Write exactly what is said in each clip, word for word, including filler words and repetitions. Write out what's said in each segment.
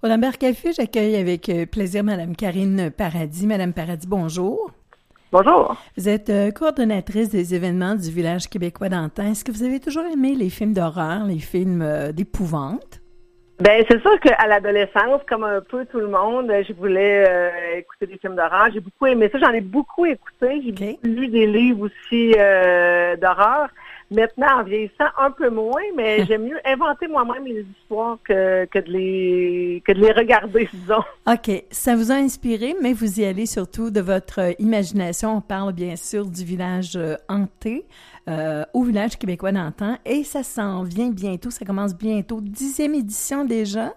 Au Lambert Café, j'accueille avec plaisir Madame Karine Paradis. Madame Paradis, bonjour. Bonjour. Vous êtes euh, coordonnatrice des événements du village québécois d'Antin. Est-ce que vous avez toujours aimé les films d'horreur, les films euh, d'épouvante? Ben c'est sûr qu'à l'adolescence, comme un peu tout le monde, je voulais euh, écouter des films d'horreur. J'ai beaucoup aimé ça. J'en ai beaucoup écouté. J'ai okay. lu des livres aussi euh, d'horreur. Maintenant, en vieillissant, un peu moins, mais j'aime mieux inventer moi-même les histoires que, que, de les, que de les regarder, disons. OK. Ça vous a inspiré, mais vous y allez surtout de votre imagination. On parle bien sûr du village euh, hanté, euh, au village québécois d'Antin. Et ça s'en vient bientôt, ça commence bientôt. Dixième édition déjà?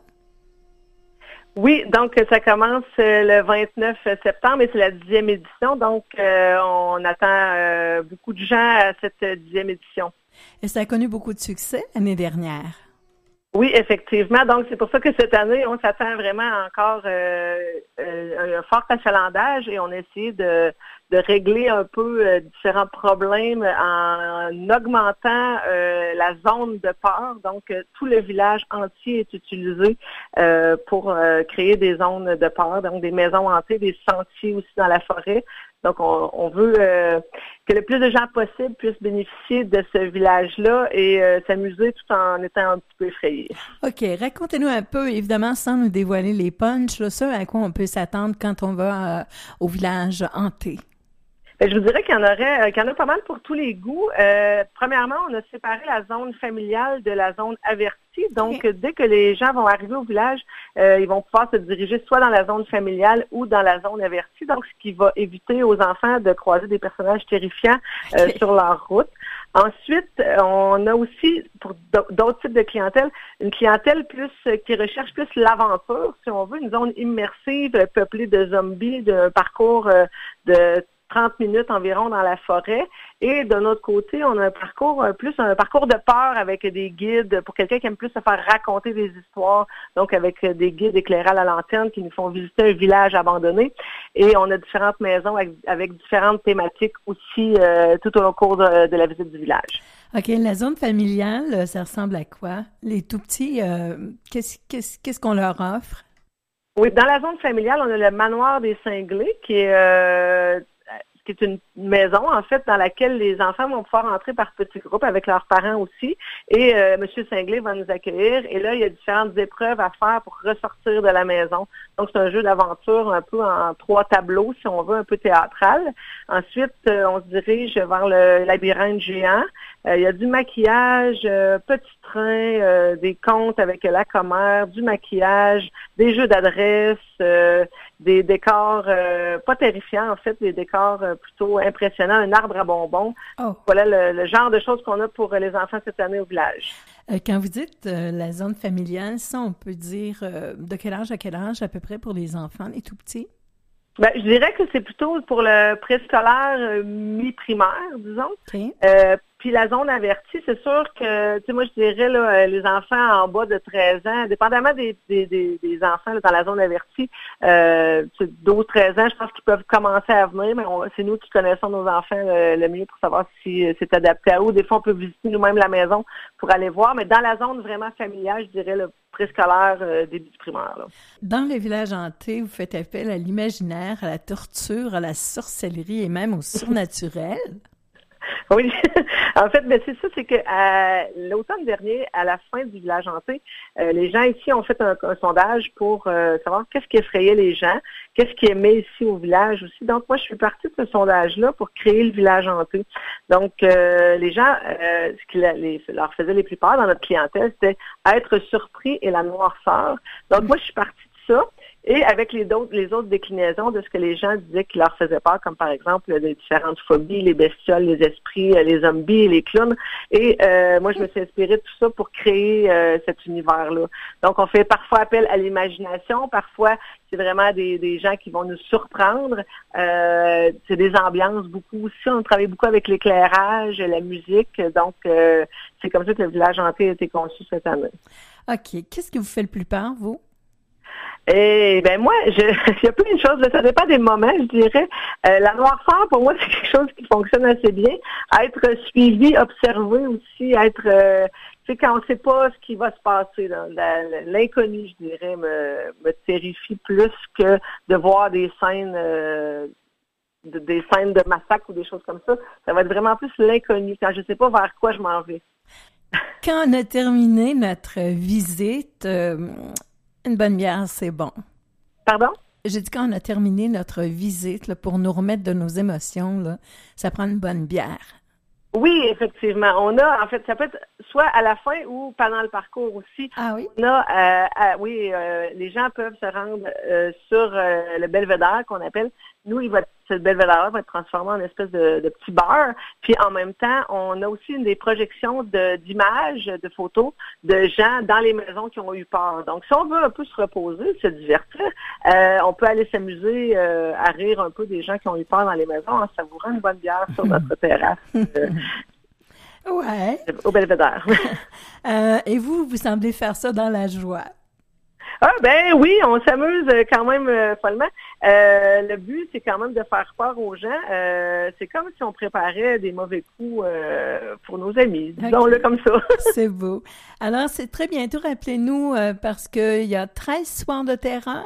Oui, donc ça commence le vingt-neuf septembre et c'est la dixième édition, donc euh, on attend euh, beaucoup de gens à cette dixième édition. Et ça a connu beaucoup de succès l'année dernière. Oui, effectivement. Donc, c'est pour ça que cette année, on s'attend vraiment encore euh, euh, un fort achalandage et on a essayé de, de régler un peu euh, différents problèmes en, en augmentant euh, la zone de peur. Donc, euh, tout le village entier est utilisé euh, pour euh, créer des zones de peur, donc des maisons hantées, des sentiers aussi dans la forêt. Donc, on, on veut euh, que le plus de gens possible puissent bénéficier de ce village-là et euh, s'amuser tout en étant un petit peu effrayés. OK. Racontez-nous un peu, évidemment, sans nous dévoiler les punchs, là, ça à quoi on peut s'attendre quand on va euh, au village hanté. Je vous dirais qu'il y en aurait, euh, qu'il y en a pas mal pour tous les goûts. Euh, premièrement, on a séparé la zone familiale de la zone avertie. Donc, okay. dès que les gens vont arriver au village, euh, ils vont pouvoir se diriger soit dans la zone familiale ou dans la zone avertie. Donc, ce qui va éviter aux enfants de croiser des personnages terrifiants euh, okay. sur leur route. Ensuite, on a aussi, pour d'autres types de clientèle, une clientèle plus qui recherche plus l'aventure, si on veut, une zone immersive, peuplée de zombies, d'un parcours euh, de trente minutes environ dans la forêt. Et de notre côté, on a un parcours plus un parcours de peur avec des guides pour quelqu'un qui aime plus se faire raconter des histoires, donc avec des guides éclairés à la lanterne qui nous font visiter un village abandonné. Et on a différentes maisons avec, avec différentes thématiques aussi euh, tout au long cours de, de la visite du village. OK. La zone familiale, ça ressemble à quoi? Les tout-petits, euh, qu'est-ce, qu'est-ce, qu'est-ce qu'on leur offre? Oui, dans la zone familiale, on a le manoir des Cinglés qui est... Euh, qui est une maison, en fait, dans laquelle les enfants vont pouvoir entrer par petits groupes avec leurs parents aussi. Et euh, M. Cinglé va nous accueillir. Et là, il y a différentes épreuves à faire pour ressortir de la maison. Donc, c'est un jeu d'aventure un peu en trois tableaux, si on veut, un peu théâtral. Ensuite, euh, on se dirige vers le labyrinthe géant. Euh, il y a du maquillage, euh, petit train, euh, des contes avec la commère, du maquillage, des jeux d'adresse, euh, des décors euh, pas terrifiants, en fait, des décors euh, plutôt impressionnants, un arbre à bonbons. Oh. Voilà le, le genre de choses qu'on a pour les enfants cette année au village. Euh, quand vous dites euh, la zone familiale, ça, on peut dire euh, de quel âge à quel âge à peu près pour les enfants, les tout petits? Ben, je dirais que c'est plutôt pour le préscolaire euh, mi-primaire, disons. Okay. Euh, puis la zone avertie, c'est sûr que, tu sais, moi, je dirais, là, les enfants en bas de treize ans, dépendamment des, des, des, des enfants là, dans la zone avertie, euh, douze treize ans, je pense qu'ils peuvent commencer à venir, mais on, c'est nous qui connaissons nos enfants le, le mieux pour savoir si c'est adapté à eux. Des fois, on peut visiter nous-mêmes la maison pour aller voir, mais dans la zone vraiment familiale, je dirais, le préscolaire, euh, début du primaire. Là. Dans le village hanté, vous faites appel à l'imaginaire, à la torture, à la sorcellerie et même au surnaturel. Oui, en fait, ben c'est ça, c'est que à l'automne dernier, à la fin du village hanté, euh, les gens ici ont fait un, un sondage pour euh, savoir qu'est-ce qui effrayait les gens, qu'est-ce qu'ils aimaient ici au village aussi. Donc, moi, je suis partie de ce sondage-là pour créer le village hanté. Donc, euh, les gens, euh, ce qui les, leur faisait les plus peur dans notre clientèle, c'était être surpris et la noirceur. Donc, moi, je suis partie de ça. Et avec les autres, les autres déclinaisons de ce que les gens disaient qui leur faisait peur, comme par exemple les différentes phobies, les bestioles, les esprits, les zombies, les clowns. Et euh, moi, je me suis inspirée de tout ça pour créer euh, cet univers-là. Donc, on fait parfois appel à l'imagination, parfois c'est vraiment des, des gens qui vont nous surprendre. Euh, c'est des ambiances beaucoup aussi. On travaille beaucoup avec l'éclairage, la musique. Donc, euh, c'est comme ça que le village hanté a été conçu cette année. OK. Qu'est-ce qui vous fait le plus peur, vous? Eh ben moi, je, il y a plein de choses, ça dépend des moments, je dirais. Euh, la noirceur, pour moi, c'est quelque chose qui fonctionne assez bien. Être suivi, observé aussi, être, euh, c'est quand on ne sait pas ce qui va se passer. Là. La, l'inconnu, je dirais, me, me terrifie plus que de voir des scènes, euh, de, des scènes de massacre ou des choses comme ça. Ça va être vraiment plus l'inconnu, quand je ne sais pas vers quoi je m'en vais. Quand on a terminé notre visite, euh, une bonne bière, c'est bon. Pardon? J'ai dit quand on a terminé notre visite, là, pour nous remettre de nos émotions, là, ça prend une bonne bière. Oui, effectivement. On a, en fait, ça peut être soit à la fin ou pendant le parcours aussi. Ah oui? On a, euh, à, oui, euh, les gens peuvent se rendre euh, sur euh, le belvédère qu'on appelle. Nous, il va, ce belvédère va être transformé en espèce de, de petit bar. Puis en même temps, on a aussi une des projections de, d'images, de photos de gens dans les maisons qui ont eu peur. Donc, si on veut un peu se reposer, se divertir, euh, on peut aller s'amuser euh, à rire un peu des gens qui ont eu peur dans les maisons en savourant une bonne bière sur notre terrasse. Euh, ouais. Au belvédère. euh, et vous, vous semblez faire ça dans la joie. Ah ben oui, on s'amuse quand même euh, follement. Euh, le but, c'est quand même de faire peur aux gens. Euh, c'est comme si on préparait des mauvais coups euh, pour nos amis. Disons-le okay. Comme ça. C'est beau. Alors, c'est très bientôt, rappelez-nous, euh, parce qu'il y a treize soirs de terreur.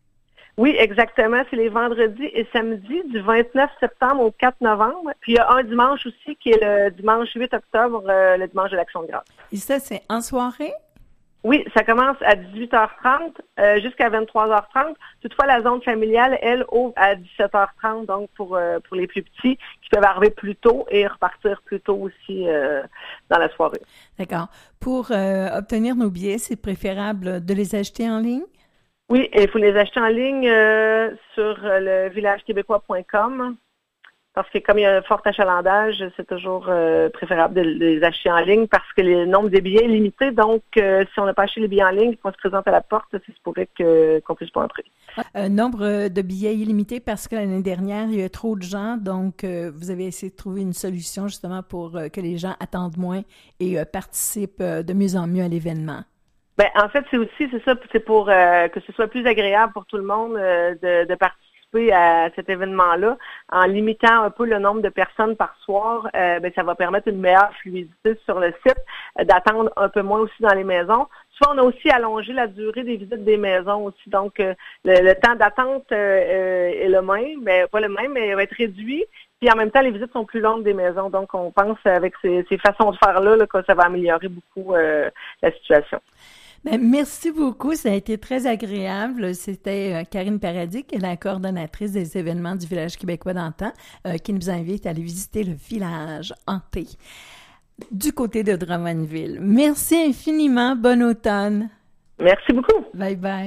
Oui, exactement. C'est les vendredis et samedis du vingt-neuf septembre au quatre novembre. Puis il y a un dimanche aussi qui est le dimanche huit octobre, euh, le dimanche de l'Action de grâce. Et ça, c'est en soirée? Oui, ça commence à dix-huit heures trente euh, jusqu'à vingt-trois heures trente. Toutefois, la zone familiale, elle, ouvre à dix-sept heures trente, donc pour euh, pour les plus petits qui peuvent arriver plus tôt et repartir plus tôt aussi euh, dans la soirée. D'accord. Pour euh, obtenir nos billets, c'est préférable de les acheter en ligne? Oui, il faut les acheter en ligne euh, sur le village québécois point com. Parce que comme il y a un fort achalandage, c'est toujours euh, préférable de les acheter en ligne parce que le nombre de billets est limité. Donc, euh, si on n'a pas acheté les billets en ligne, qu'on se présente à la porte, c'est pourrait que, qu'on puisse pas entrer. Un nombre de billets illimité parce que l'année dernière, il y a eu trop de gens. Donc, euh, vous avez essayé de trouver une solution justement pour euh, que les gens attendent moins et euh, participent euh, de mieux en mieux à l'événement. Ben, en fait, c'est aussi, c'est ça, c'est pour euh, que ce soit plus agréable pour tout le monde euh, de, de participer à cet événement-là, en limitant un peu le nombre de personnes par soir, euh, ben, ça va permettre une meilleure fluidité sur le site, euh, d'attendre un peu moins aussi dans les maisons. Soit on a aussi allongé la durée des visites des maisons aussi, donc euh, le, le temps d'attente euh, euh, est le même, mais pas le même, mais il va être réduit. Puis en même temps, les visites sont plus longues des maisons, donc on pense avec ces, ces façons de faire-là là, que ça va améliorer beaucoup euh, la situation. Ben, merci beaucoup, ça a été très agréable. C'était euh, Karine Paradis, qui est la coordonnatrice des événements du Village québécois d'antan, euh, qui nous invite à aller visiter le village hanté du côté de Drummondville. Merci infiniment, bon automne. Merci beaucoup. Bye bye.